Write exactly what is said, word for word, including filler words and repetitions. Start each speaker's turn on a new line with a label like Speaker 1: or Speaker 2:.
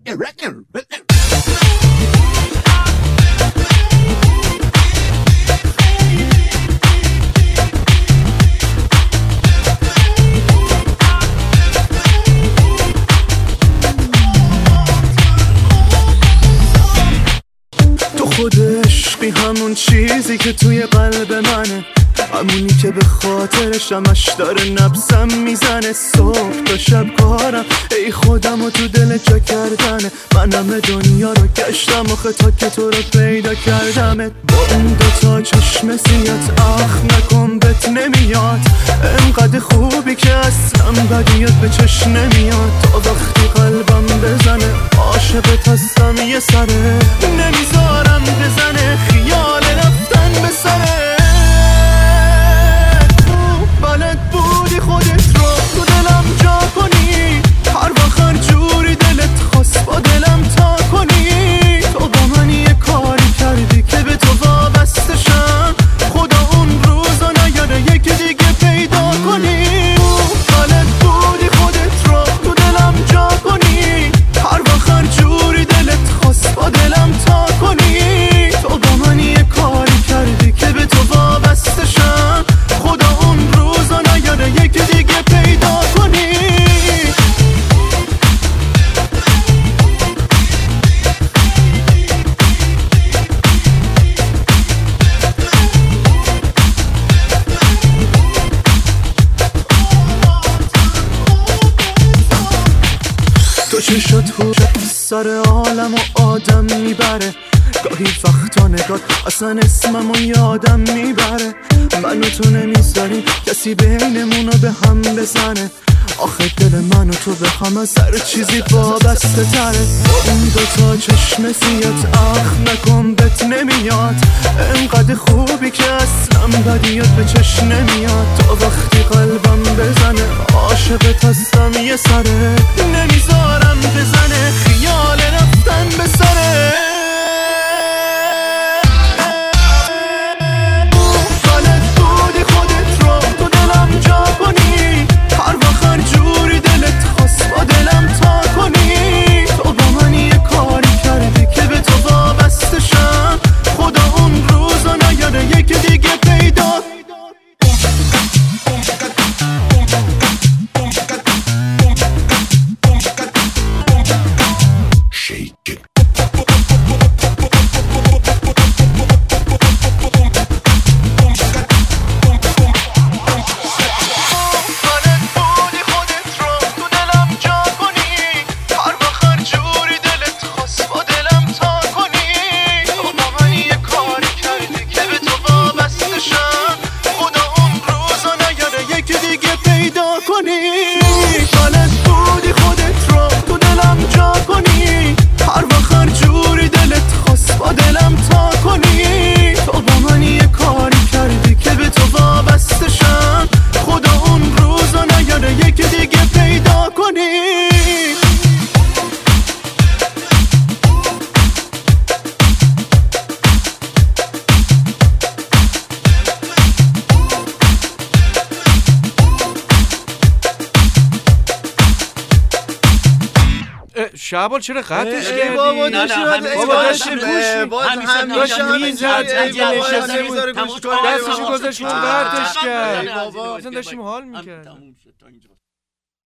Speaker 1: خود عشقی همون چیزی که توی قلب منه، همونی که به خاطرش همش داره نبضم میزنه. صبح تا شب کارم ای خودم و تو دل جا کردنه. من همه دنیا رو گشتم آخه تا که تو رو پیدا کردمت. با اون دوتا چشم سیات آخ نکن بهت نمیاد، انقدر خوبی که اصلا بدیت به چشم نمیاد. تا وقتی قلبم بزنه عاشقت هستم یه سره، نمیذارم بزنه خیال رفتن به سره. بلد بودی خودت رو تو دلم جا کنی، هر وقت هر جوری دلت خواست با دلم تا کنی. تو با من یه کاری کردی که به تو وابسته شم، خدا اون روزا نیاره یکی دیگه پیدا کنی. بلد بودی خودت رو تو دلم جا کنی، هر وقت هر جوری دلت خواست با دلم تا کنی. تو با من یه کاری کردی که به تو وابسته شم، خدا اون روزا نیاره یکی دیگه پیدا کنی. تو چشات هوش سر عالم و آدم میبره، گاهی وقتا نگات اصلا اسممو یادم میبره. من و تو نمیذاریم کسی بینمونو به هم بزنه، آخه دل من و تو به هم از هر چیزی وابسته تره. با اون دوتا چشم سیات آخ نکن بهت نمیاد، انقدر خوبی که اصلا بدیت به چشم نمیاد. تا وقتی قلبم بزنه عاشقت هستم یه سره، نمیذارم بزنه خیال رفتن به سره.
Speaker 2: شعبان چرا قطعش کردی؟
Speaker 3: بابا داشتیم
Speaker 2: بابا داشتیم
Speaker 3: هم داشتیم میزد
Speaker 2: دستشو گذاشت اون قطعش کرد اصلا داشتیم حال میکرد.